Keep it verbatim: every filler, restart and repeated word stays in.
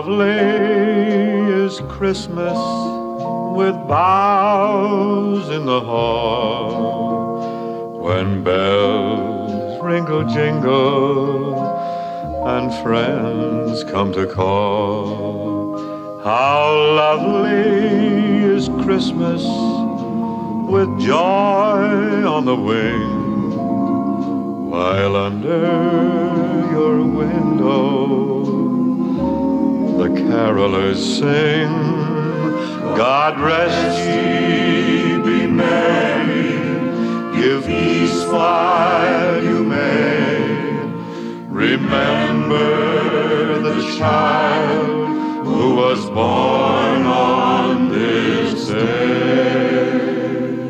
lovely is Christmas with boughs in the hall, when bells ringle jingle and friends come to call. How lovely is Christmas with joy on the wing, while under your window the carolers sing, God rest ye